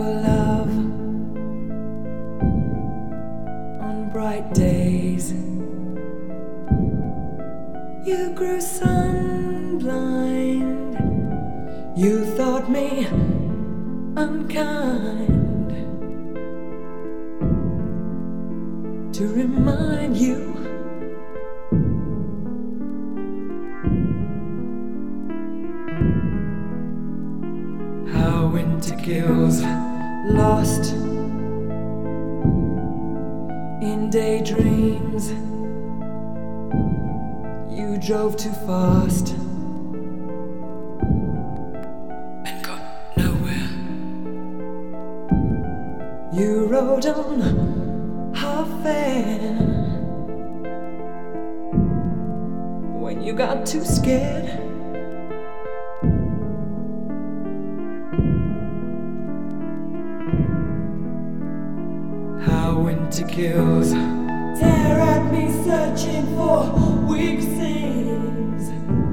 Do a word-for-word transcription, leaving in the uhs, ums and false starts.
love on bright days. You grew sun blind. You thought me unkind to remind you how winter kills, lost in daydreams. You drove too fast and got nowhere. You rode on half-air when you got too scared. How winter kills, tear at me searching for weak seams.